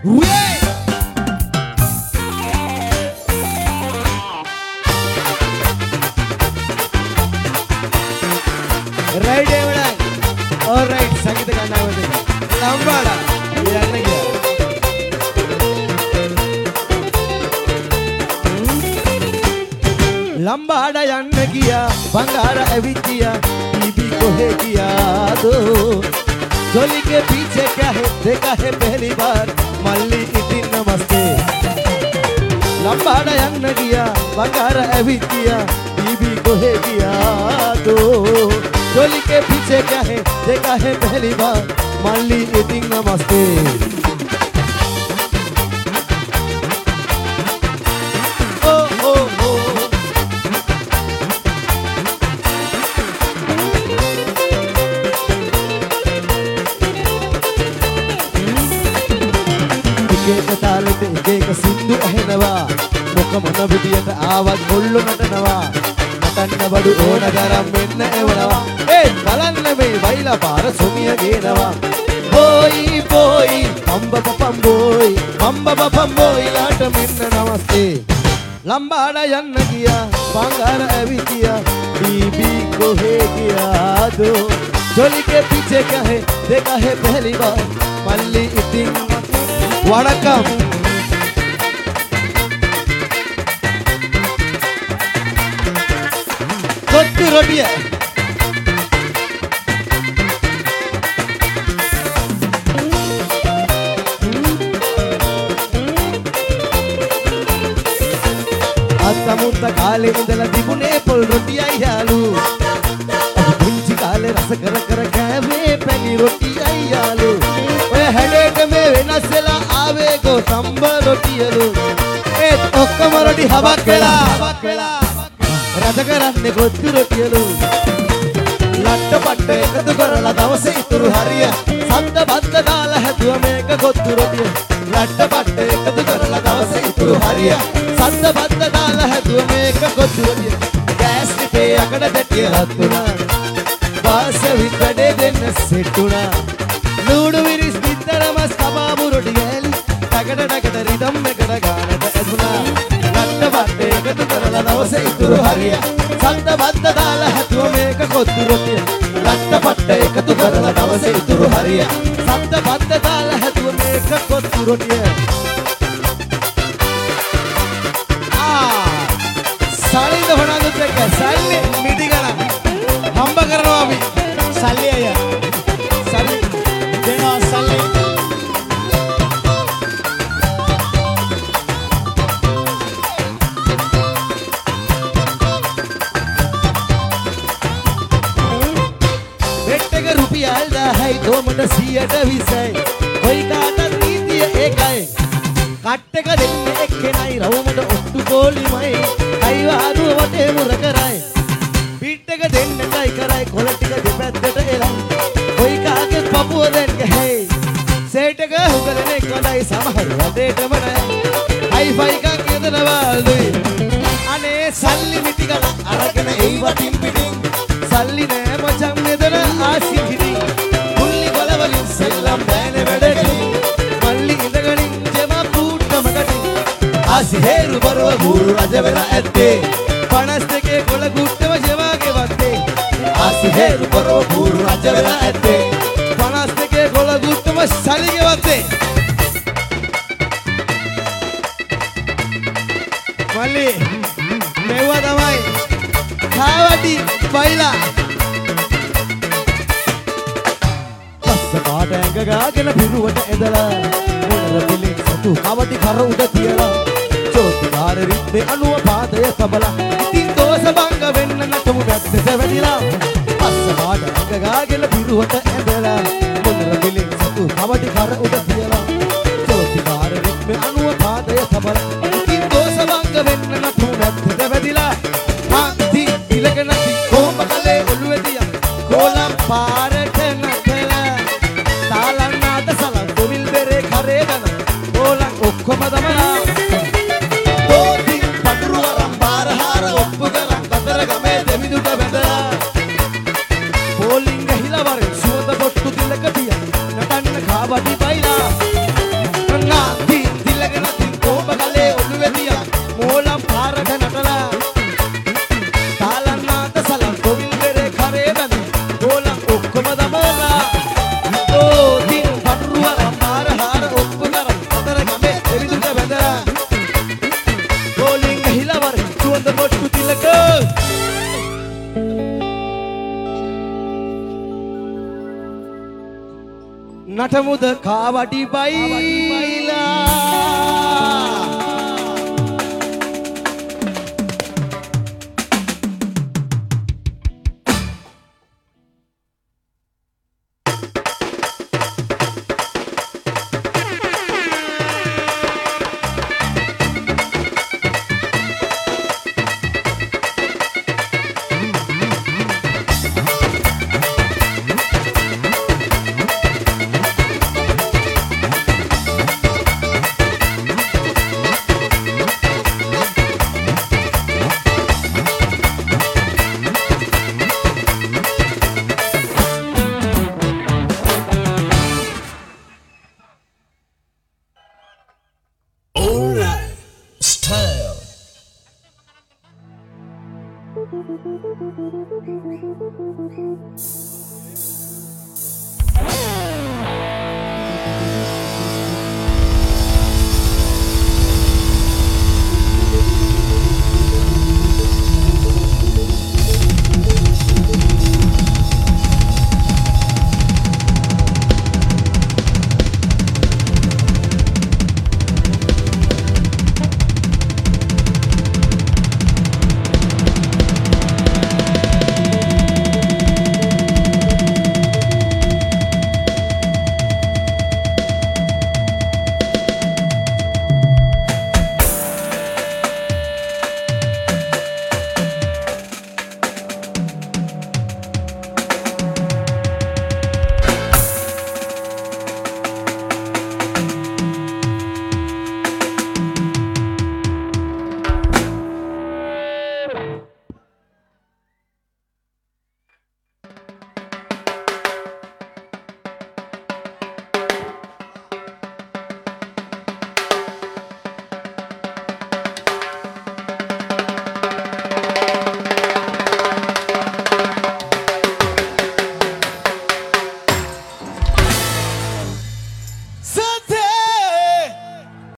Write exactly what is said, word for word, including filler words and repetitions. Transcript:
Right everyone. All right, संगीत गाना बजेगा. लंबाड़ा यार नहीं गया. लंबाड़ा यार नहीं गया. बंगारा एविटिया. बीबी को है किया दो. जोली के पीछे क्या है? देखा है पहली बार. मल्ली इतनी नमस्ते. लंबाड़ा यार नहीं गया. बंगारा एविटिया. बीबी को है किया दो. जोली के पीछे क्या है? देखा है पहली बार. मल्ली इतनी नमस्ते. ओ ओ ओ एक तालते एक सिंधु अहनवा. मुख मन विदियत आवाज मुल्लु नटनवा. नटन्न बडु ओन गरम මෙන්න එවනවා. ඒ බලන්න මේ වයිලා පාර සොමිය ගේනවා. බෝයි බෝයි පම්බ පපම් බෝයි පම්බ පපම් බෝයිලාට මෙන්න නමස්තේ. लंबाड़ा යන්න ගියා බංගාර ඇවිදියා. बीबी कोहे गया दो. जोली के पीछे क्या है? देखा है पहली बार. मल्ली इतनी वणकम. कोत्तु रोटिया. අත්තමුත්ත කාලේ ඉඳලා තිබුණේ පොල් රොටියයි යාලු. අපි පුංචි කාලේ රස කර කර කෑවේ පැණි රොටියයි යාලු. ඔය හැඩේට මේ වෙනස් වෙලා ආවේ ගෝ සම්බ රොටියලු. ඒත් ඔක්කොම රොටි හබක් වෙලා හබක් වෙලා රස කරන්නේ කොත්තු රොටියලු. ලට්ට පට්ට එකතු කරලා දවසේ ඉතුරු හරිය. සද්ද බද්ද දාලා හැදුව මේක කොත්තු රොටිය. ලට්ට පට්ට එකතු කරලා දවසේ ඉතුරු හරිය. සද්ද බද්ද දාලා හැදුව මේක කොත්තු රොටිය. ගෑස් ටිකේ යකඩ දෙටිය හත්තුණා. වාස විතරේ දෙන්න සෙට්ටුණා. ලූඩු විරිස් බිත්තර මස් කබාබු රොටි ගෑලි. ටකට ටකට රිදම් එකට ගානට ඇදුණා. ලට්ට පට්ට එකතු කරලා දවසේ ඉතුරු හරිය. සද්ද බද්ද දාලා හැදුව මේක කොත්තු රොටිය. ලට්ට පට්ට එකතු කරලා දවසේ ඉතුරු හරිය. සද්ද බද්ද දාලා හැදුව මේක කොත්තු රොටිය. සල්ලිද හොනාදුත් එක්ක සල්ලි මිටි ගණන් හම්බ කරනවා අපි. සල්ලි අයියා සල්ලි දෙනවා සල්ලි. බෙට් එක රුපියල් දහයි කොමඩ සියයට විසයි. කොයි කාටත් නීතිය ඒකයි. කට් එක දෙන්නේ එක්කෙනයි රවුමට ඔට්ටු කෝලිමයි. අයිවාදුව වටේ මුර කරයි. පිට් එක දෙන්න එකයි කරයි. කොළ ටික දෙපැත්තට එලයි. කොයි කාගේ පපුව දැන් ගහයි. සේට් එක හුගලන එකයි සමහර වටේටම නෑ. හයිෆයි එකක් යදනවාලුයි. අනේ සල්ලි මිටි ගල අරගෙන එයි වටින් පිටින්. සල්ලි නෑ මචං මෙතන ආසි කිරි. මුල්ලි ගොල වලින් සෙල්ලම් බෑනේ වැඩටි. මල්ලි ඉඳගනින් ජම පුට්ටම කටි. ආසි හේරු බරව ගුරු රජ වෙලා ඇත්තේ. පනස් දෙකේ කොළ ගුට්ටම ජවාගේ වත්තේ. ආසි හේරු බරව ගුරු රජ වෙලා ඇත්තේ. පනස් දෙකේ කොළ ගුට්ටම සලිගේ වත්තේ. මල්ලි මෙව්වා තමයි කාවටි බයිලා. පස්ස පාට ඇඟ ගාගෙන පිරුවට ඇදලා. මොනර පිළින් සතු කවටි කර උඩ තියලා. චෝතිකාර රිද්දේ අනුව පාදය සබලා. ඉතින් දෝෂ භංග වෙන්න නටමු දැද්දස වැඩිලා. පස්ස පාට ඇඟ ගාගෙන පිරුවට ඇදලා. මොනර පිළින් සතු කවටි කර උඩ තියලා. චෝතිකාර රිද්දේ අනුව පාදය සබලා. ඉතින් දෝෂ භංග වෙන්න නටමු දැද්දස වැඩිලා. හාන්ති ඉලක නැති කොඹ කලේ ඔළුවේදියා. කොලම් පාරට නැතලා. තාලන්නාද සලන් දුවිල් බෙරේ කරේ ගන. කොලම් ඔක්කොම දමලා. දෝති පටුරු වරම් බාරහාර ඔප්පු කරන් කතර ගමේ දෙවිදුට බැඳලා. පෝලිං ගහිලා වරෙන් සුවඳ පොට්ටු තිලක තියා. නටන්න කාවටි බයිලා. නාති දිලගෙන තින් කොඹ ගලේ ඔළුවේ තියා මෝලම් පාරක නටලා තාලන්නාද සලන් කොවිල් බෙරේ කරේ බඳ ගෝලම් ඔක්කොම දමලා ඕ තින් පටුරුවර පාර හාර ඔක්කොම අතර ගමේ එවිදුට බැඳලා ගෝලින් ගහිලවර සුවඳ මොට්ටු තිලක නටමුද කාවඩි බයිලා